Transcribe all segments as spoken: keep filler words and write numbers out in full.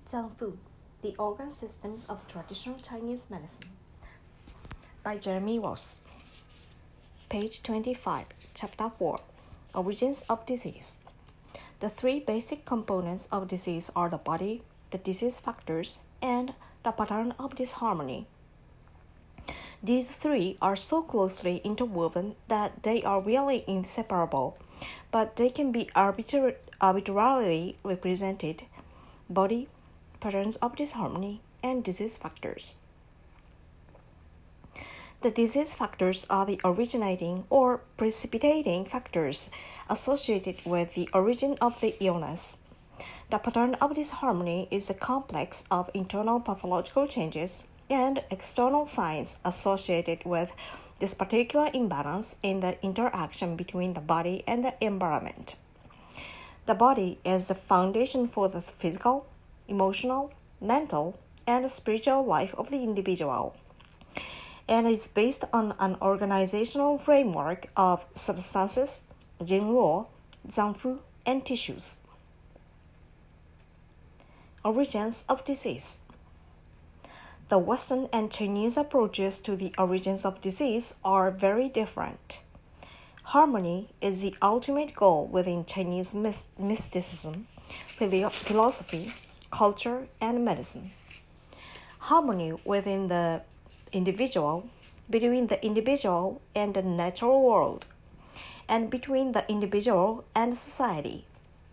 Zangfu, The Organ Systems of Traditional Chinese Medicine by Jeremy Ross. Page twenty-five, Chapter four, Origins of Disease. The three basic components of disease are the body, the disease factors, and the pattern of disharmony. These three are so closely interwoven that they are really inseparable, but they can be arbitra- arbitrarily represented: body, patterns of disharmony, and disease factors. The disease factors are the originating or precipitating factors associated with the origin of the illness. The pattern of disharmony is a complex of internal pathological changes and external signs associated with this particular imbalance in the interaction between the body and the environment. The body is the foundation for the physical, emotional, mental, and spiritual life of the individual, and is based on an organizational framework of substances, Jingluo, Zangfu, and tissues. Origins of disease. The Western and Chinese approaches to the origins of disease are very different. Harmony is the ultimate goal within Chinese mysticism, philosophy, culture, and medicine. Harmony within the individual, between the individual and the natural world, and between the individual and society.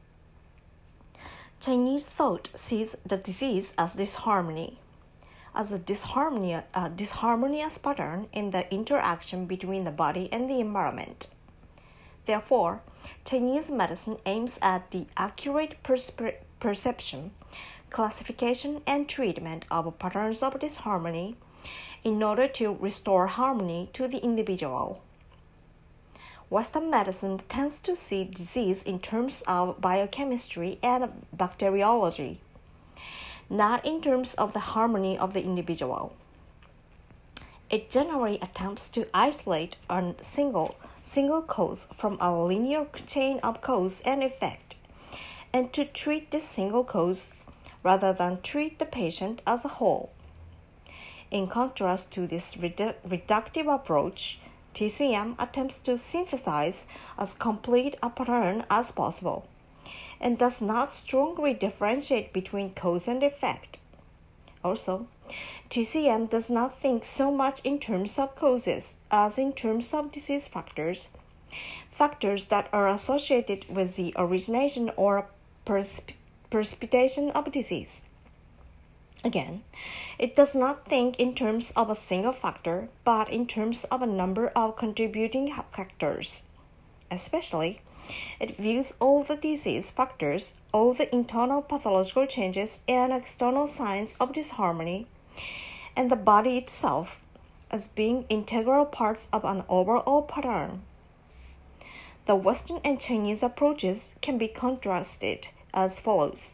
Chinese thought sees the disease as disharmony, as a disharmonious, uh, disharmonious pattern in the interaction between the body and the environment. Therefore, Chinese medicine aims at the accurate perspe- perception, classification, and treatment of patterns of disharmony in order to restore harmony to the individual. Western medicine tends to see disease in terms of biochemistry and bacteriology, not in terms of the harmony of the individual. It generally attempts to isolate a single, single cause from a linear chain of cause and effect, and to treat this single cause rather than treat the patient as a whole. In contrast to this redu- reductive approach, T C M attempts to synthesize as complete a pattern as possible, and does not strongly differentiate between cause and effect. Also, T C M does not think so much in terms of causes as in terms of disease factors, factors that are associated with the origination or precip- precipitation of disease. Again, it does not think in terms of a single factor, but in terms of a number of contributing factors. Especially, it views all the disease factors, all the internal pathological changes and external signs of disharmony, and the body itself as being integral parts of an overall pattern. The Western and Chinese approaches can be contrasted as follows.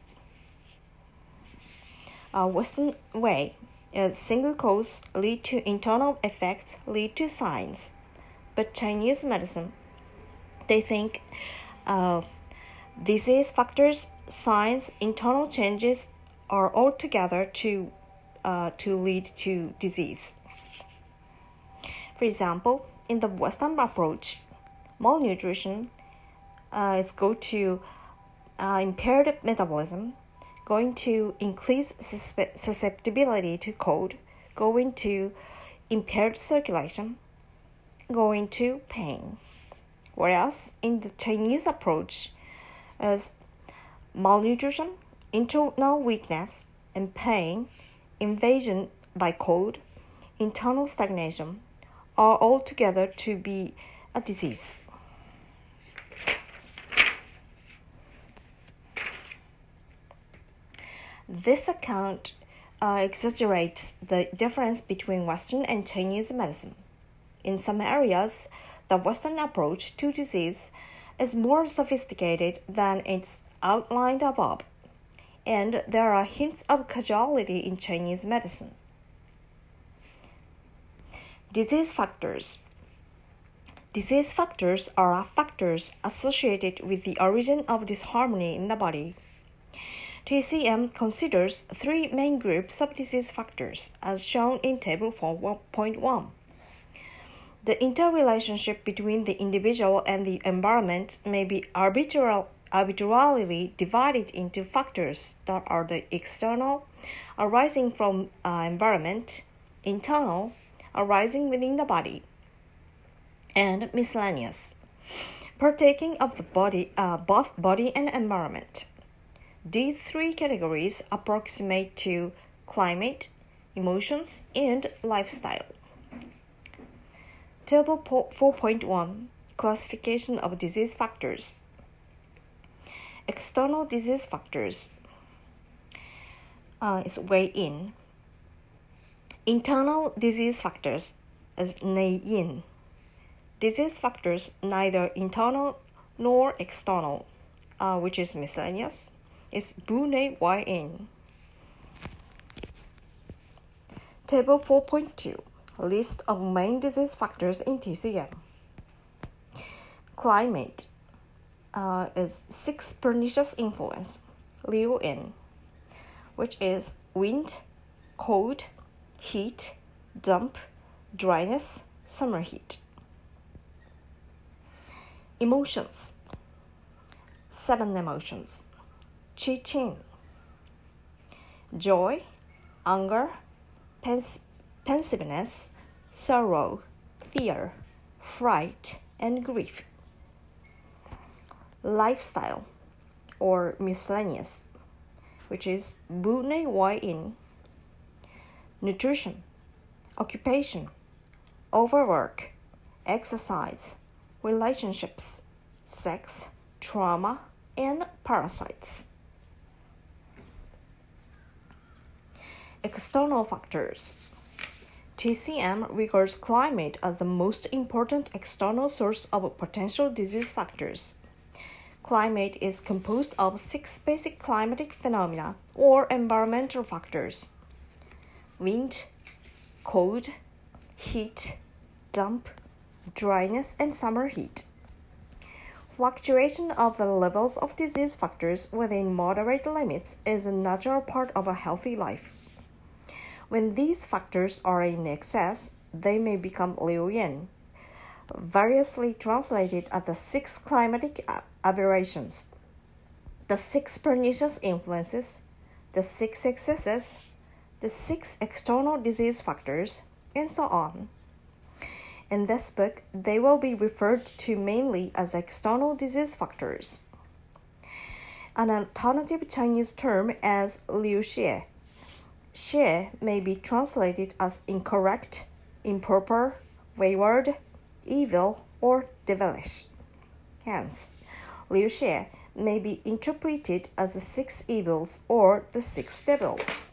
A Western way is single cause lead to internal effects lead to signs, but Chinese medicine, they think uh, disease factors, signs, internal changes are all together to uh, to lead to disease. For example, in the Western approach, malnutrition uh, is go to uh, impaired metabolism, going to increase susceptibility to cold, going to impaired circulation, going to pain. Whereas in the Chinese approach, as malnutrition, internal weakness, and pain, invasion by cold, internal stagnation, are all together to be a disease. This account uh, exaggerates the difference between Western and Chinese medicine. In some areas, the Western approach to disease is more sophisticated than it's outlined above, and there are hints of causality in Chinese medicine. Disease factors. Disease factors are factors associated with the origin of disharmony in the body. T C M considers three main groups of disease factors, as shown in Table four point one. The interrelationship between the individual and the environment may be arbitral, arbitrarily divided into factors that are the external, arising from uh, environment, internal, arising within the body, and miscellaneous, partaking of the body, uh, both body and environment. These three categories approximate to climate, emotions, and lifestyle. Table four point one, Classification of disease factors. External disease factors uh, is weigh in. Internal disease factors is neigh in. Disease factors neither internal nor external, uh, which is miscellaneous, is bu neigh y in. Table four point two, List of main disease factors in T C M. Climate uh, is six pernicious influence, liu in, which is wind, cold, heat, damp, dryness, summer heat. Emotions. Seven emotions. Qi Qing. Joy, anger, pens- pensiveness, sorrow, fear, fright, and grief. Lifestyle, or miscellaneous, which is bu neigh y in. Nutrition, occupation, overwork, exercise, relationships, sex, trauma, and parasites. External factors. T C M regards climate as the most important external source of potential disease factors. Climate is composed of six basic climatic phenomena or environmental factors: wind, cold, heat, damp, dryness, and summer heat. Fluctuation of the levels of disease factors within moderate limits is a natural part of a healthy life. When these factors are in excess, they may become liu yin, variously translated as the six climatic aberrations, the six pernicious influences, the six excesses, the six external disease factors, and so on. In this book, they will be referred to mainly as external disease factors. An alternative Chinese term is liu xie. Xie may be translated as incorrect, improper, wayward, evil, or devilish. Hence, liu xie may be interpreted as the six evils or the six devils.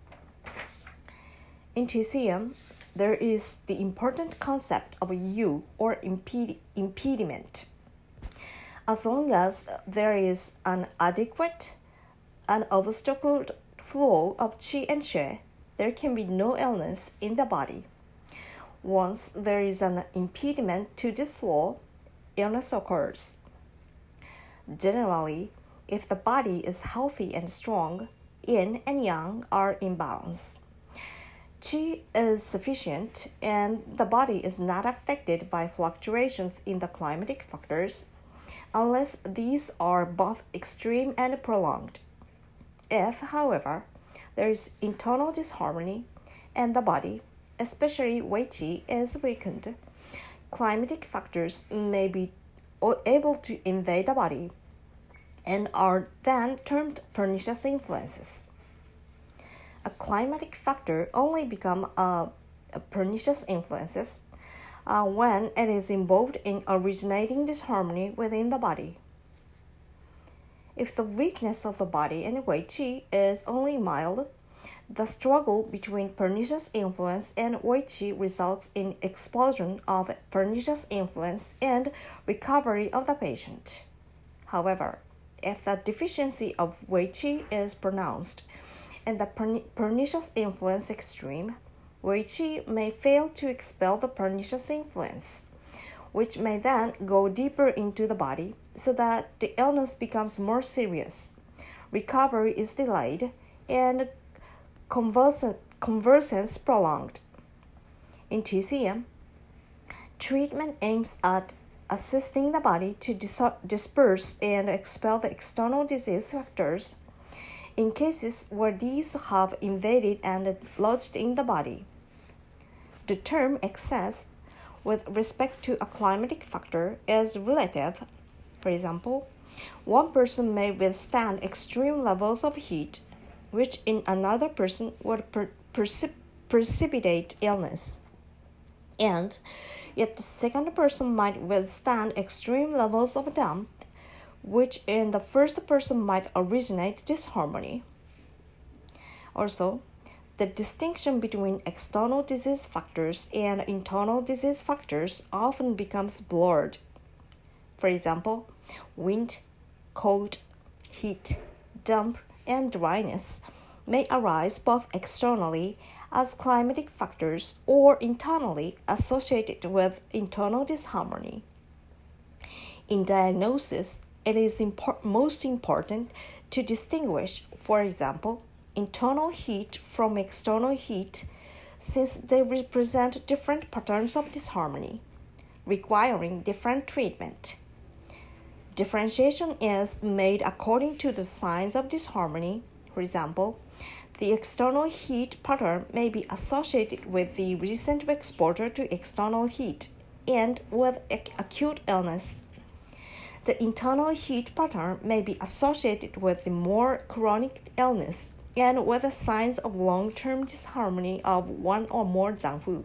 In T C M, there is the important concept of yu or imped- impediment. As long as there is an adequate, unobstacled flow of qi and xue, there can be no illness in the body. Once there is an impediment to this flow, illness occurs. Generally, if the body is healthy and strong, yin and yang are in balance. Qi is sufficient and the body is not affected by fluctuations in the climatic factors, unless these are both extreme and prolonged. If, however, there is internal disharmony and the body, especially Wei Qi, is weakened, climatic factors may be able to invade the body and are then termed pernicious influences. A climatic factor only becomes a, a pernicious influences uh, when it is involved in originating disharmony within the body. If the weakness of the body and Wei Qi is only mild, the struggle between pernicious influence and Wei Qi results in expulsion of pernicious influence and recovery of the patient. However, if the deficiency of Wei Qi is pronounced and the per- pernicious influence extreme, Wei Qi may fail to expel the pernicious influence, which may then go deeper into the body so that the illness becomes more serious, recovery is delayed, and convalescence prolonged. In T C M, treatment aims at assisting the body to dis- disperse and expel the external disease factors in cases where these have invaded and lodged in the body. The term excess with respect to a climatic factor is relative. For example, one person may withstand extreme levels of heat, which in another person would per- precip- precipitate illness. And yet the second person might withstand extreme levels of damp, which in the first person might originate disharmony. Also, the distinction between external disease factors and internal disease factors often becomes blurred. For example, wind, cold, heat, damp, and dryness may arise both externally as climatic factors or internally associated with internal disharmony. In diagnosis, it is impor- most important to distinguish, for example, internal heat from external heat, since they represent different patterns of disharmony, requiring different treatment. Differentiation is made according to the signs of disharmony. For example, the external heat pattern may be associated with the recent exposure to external heat and with ac- acute illness. The internal heat pattern may be associated with the more chronic illness and with the signs of long-term disharmony of one or more Zangfu.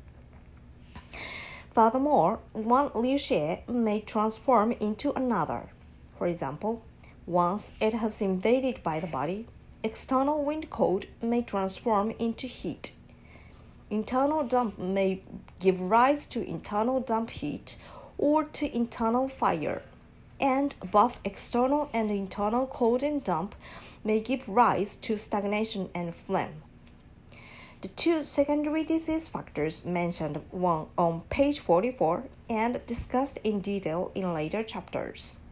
Furthermore, one Liu Xie may transform into another. For example, once it has invaded by the body, external wind cold may transform into heat. Internal damp may give rise to internal damp heat or to internal fire, and both external and internal cold and damp may give rise to stagnation and phlegm. The two secondary disease factors mentioned one on page forty-four and discussed in detail in later chapters.